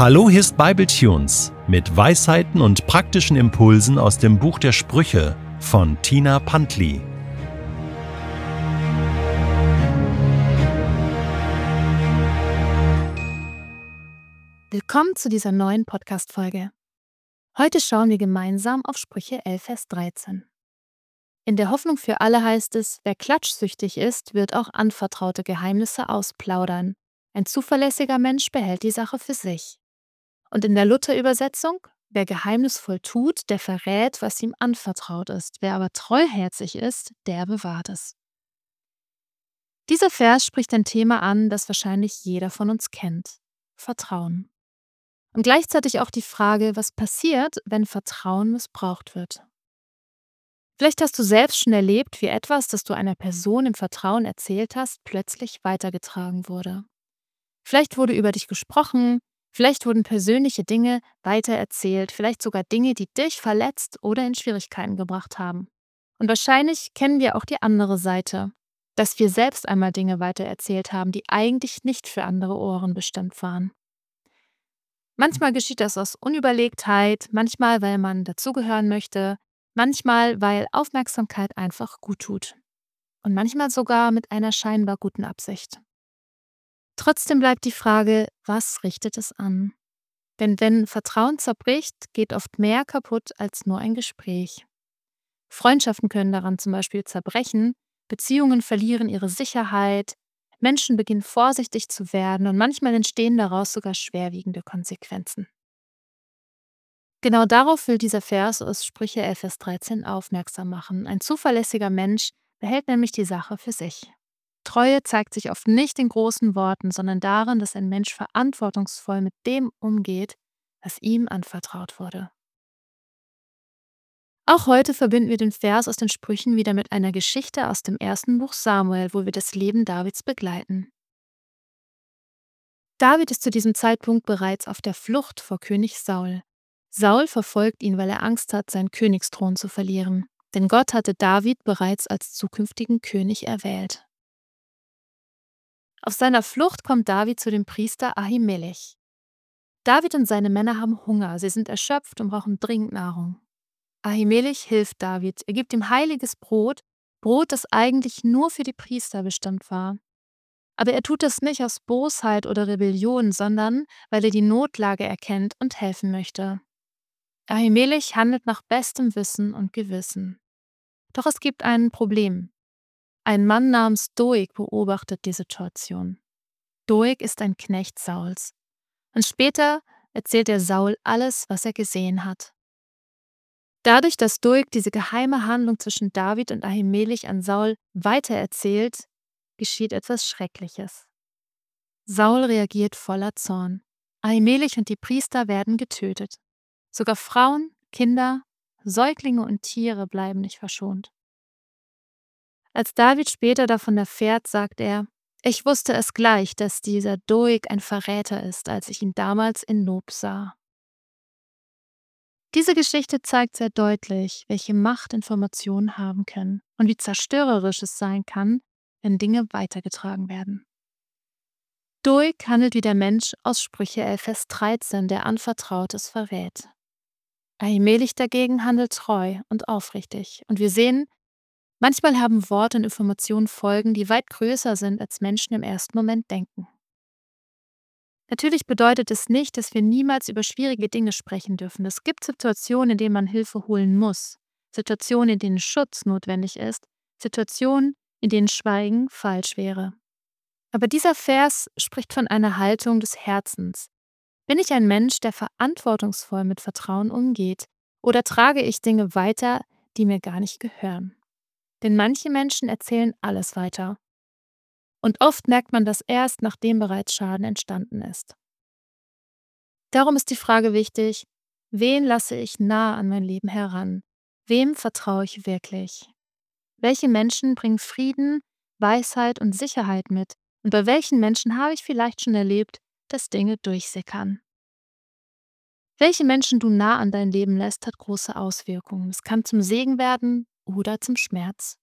Hallo, hier ist Bibletunes mit Weisheiten und praktischen Impulsen aus dem Buch der Sprüche von Tina Pantli. Willkommen zu dieser neuen Podcast-Folge. Heute schauen wir gemeinsam auf Sprüche 11, Vers 13. In der Hoffnung für alle heißt es, wer klatschsüchtig ist, wird auch anvertraute Geheimnisse ausplaudern. Ein zuverlässiger Mensch behält die Sache für sich. Und in der Luther-Übersetzung, wer geheimnisvoll tut, der verrät, was ihm anvertraut ist. Wer aber treuherzig ist, der bewahrt es. Dieser Vers spricht ein Thema an, das wahrscheinlich jeder von uns kennt: Vertrauen. Und gleichzeitig auch die Frage, was passiert, wenn Vertrauen missbraucht wird. Vielleicht hast du selbst schon erlebt, wie etwas, das du einer Person im Vertrauen erzählt hast, plötzlich weitergetragen wurde. Vielleicht wurde über dich gesprochen, vielleicht wurden persönliche Dinge weitererzählt, vielleicht sogar Dinge, die dich verletzt oder in Schwierigkeiten gebracht haben. Und wahrscheinlich kennen wir auch die andere Seite, dass wir selbst einmal Dinge weitererzählt haben, die eigentlich nicht für andere Ohren bestimmt waren. Manchmal geschieht das aus Unüberlegtheit, manchmal, weil man dazugehören möchte, manchmal, weil Aufmerksamkeit einfach gut tut. Und manchmal sogar mit einer scheinbar guten Absicht. Trotzdem bleibt die Frage, was richtet es an? Denn wenn Vertrauen zerbricht, geht oft mehr kaputt als nur ein Gespräch. Freundschaften können daran zum Beispiel zerbrechen, Beziehungen verlieren ihre Sicherheit, Menschen beginnen vorsichtig zu werden und manchmal entstehen daraus sogar schwerwiegende Konsequenzen. Genau darauf will dieser Vers aus Sprüche 11, Vers 13 aufmerksam machen. Ein zuverlässiger Mensch behält nämlich die Sache für sich. Treue zeigt sich oft nicht in großen Worten, sondern darin, dass ein Mensch verantwortungsvoll mit dem umgeht, was ihm anvertraut wurde. Auch heute verbinden wir den Vers aus den Sprüchen wieder mit einer Geschichte aus dem ersten Buch Samuel, wo wir das Leben Davids begleiten. David ist zu diesem Zeitpunkt bereits auf der Flucht vor König Saul. Saul verfolgt ihn, weil er Angst hat, seinen Königsthron zu verlieren, denn Gott hatte David bereits als zukünftigen König erwählt. Auf seiner Flucht kommt David zu dem Priester Ahimelech. David und seine Männer haben Hunger, sie sind erschöpft und brauchen dringend Nahrung. Ahimelech hilft David, er gibt ihm heiliges Brot, Brot, das eigentlich nur für die Priester bestimmt war. Aber er tut das nicht aus Bosheit oder Rebellion, sondern weil er die Notlage erkennt und helfen möchte. Ahimelech handelt nach bestem Wissen und Gewissen. Doch es gibt ein Problem. Ein Mann namens Doeg beobachtet die Situation. Doeg ist ein Knecht Sauls. Und später erzählt er Saul alles, was er gesehen hat. Dadurch, dass Doeg diese geheime Handlung zwischen David und Ahimelech an Saul weitererzählt, geschieht etwas Schreckliches. Saul reagiert voller Zorn. Ahimelech und die Priester werden getötet. Sogar Frauen, Kinder, Säuglinge und Tiere bleiben nicht verschont. Als David später davon erfährt, sagt er: Ich wusste es gleich, dass dieser Doeg ein Verräter ist, als ich ihn damals in Nob sah. Diese Geschichte zeigt sehr deutlich, welche Macht Informationen haben können und wie zerstörerisch es sein kann, wenn Dinge weitergetragen werden. Doeg handelt wie der Mensch aus Sprüche 11, Vers 13, der Anvertrautes verrät. Ahimelech dagegen handelt treu und aufrichtig. Und wir sehen, manchmal haben Worte und Informationen Folgen, die weit größer sind, als Menschen im ersten Moment denken. Natürlich bedeutet es nicht, dass wir niemals über schwierige Dinge sprechen dürfen. Es gibt Situationen, in denen man Hilfe holen muss. Situationen, in denen Schutz notwendig ist. Situationen, in denen Schweigen falsch wäre. Aber dieser Vers spricht von einer Haltung des Herzens. Bin ich ein Mensch, der verantwortungsvoll mit Vertrauen umgeht? Oder trage ich Dinge weiter, die mir gar nicht gehören? Denn manche Menschen erzählen alles weiter. Und oft merkt man das erst, nachdem bereits Schaden entstanden ist. Darum ist die Frage wichtig: Wen lasse ich nah an mein Leben heran? Wem vertraue ich wirklich? Welche Menschen bringen Frieden, Weisheit und Sicherheit mit? Und bei welchen Menschen habe ich vielleicht schon erlebt, dass Dinge durchsickern? Welche Menschen du nah an dein Leben lässt, hat große Auswirkungen. Es kann zum Segen werden oder zum Schmerz.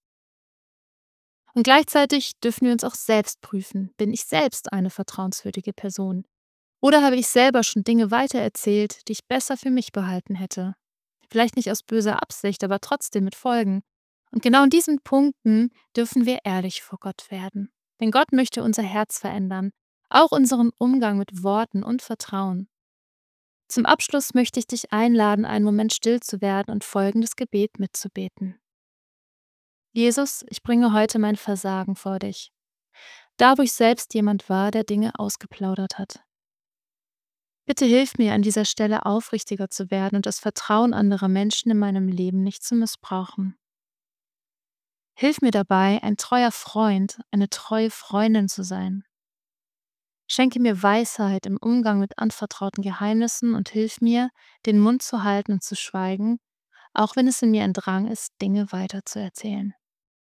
Und gleichzeitig dürfen wir uns auch selbst prüfen. Bin ich selbst eine vertrauenswürdige Person? Oder habe ich selber schon Dinge weitererzählt, die ich besser für mich behalten hätte? Vielleicht nicht aus böser Absicht, aber trotzdem mit Folgen. Und genau in diesen Punkten dürfen wir ehrlich vor Gott werden. Denn Gott möchte unser Herz verändern, auch unseren Umgang mit Worten und Vertrauen. Zum Abschluss möchte ich dich einladen, einen Moment still zu werden und folgendes Gebet mitzubeten. Jesus, ich bringe heute mein Versagen vor dich, da wo ich selbst jemand war, der Dinge ausgeplaudert hat. Bitte hilf mir an dieser Stelle aufrichtiger zu werden und das Vertrauen anderer Menschen in meinem Leben nicht zu missbrauchen. Hilf mir dabei, ein treuer Freund, eine treue Freundin zu sein. Schenke mir Weisheit im Umgang mit anvertrauten Geheimnissen und hilf mir, den Mund zu halten und zu schweigen, auch wenn es in mir ein Drang ist, Dinge weiterzuerzählen.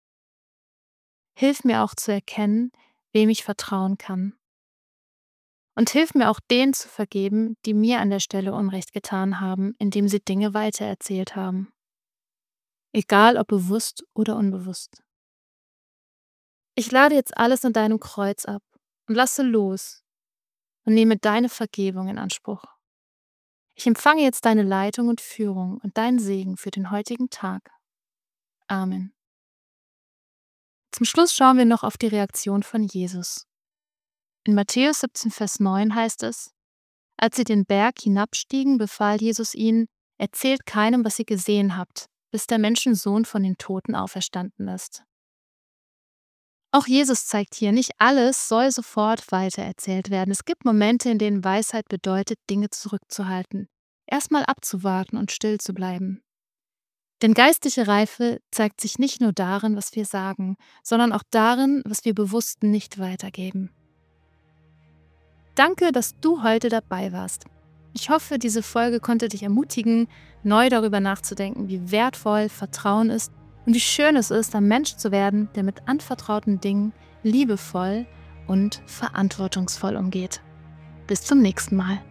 Hilf mir auch zu erkennen, wem ich vertrauen kann. Und hilf mir auch denen zu vergeben, die mir an der Stelle Unrecht getan haben, indem sie Dinge weitererzählt haben. Egal ob bewusst oder unbewusst. Ich lade jetzt alles an deinem Kreuz ab und lasse los und nehme deine Vergebung in Anspruch. Ich empfange jetzt deine Leitung und Führung und deinen Segen für den heutigen Tag. Amen. Zum Schluss schauen wir noch auf die Reaktion von Jesus. In Matthäus 17, Vers 9 heißt es: Als sie den Berg hinabstiegen, befahl Jesus ihnen: Erzählt keinem, was ihr gesehen habt, bis der Menschensohn von den Toten auferstanden ist. Auch Jesus zeigt hier, nicht alles soll sofort weitererzählt werden. Es gibt Momente, in denen Weisheit bedeutet, Dinge zurückzuhalten, erstmal abzuwarten und still zu bleiben. Denn geistliche Reife zeigt sich nicht nur darin, was wir sagen, sondern auch darin, was wir bewusst nicht weitergeben. Danke, dass du heute dabei warst. Ich hoffe, diese Folge konnte dich ermutigen, neu darüber nachzudenken, wie wertvoll Vertrauen ist und wie schön es ist, ein Mensch zu werden, der mit anvertrauten Dingen liebevoll und verantwortungsvoll umgeht. Bis zum nächsten Mal.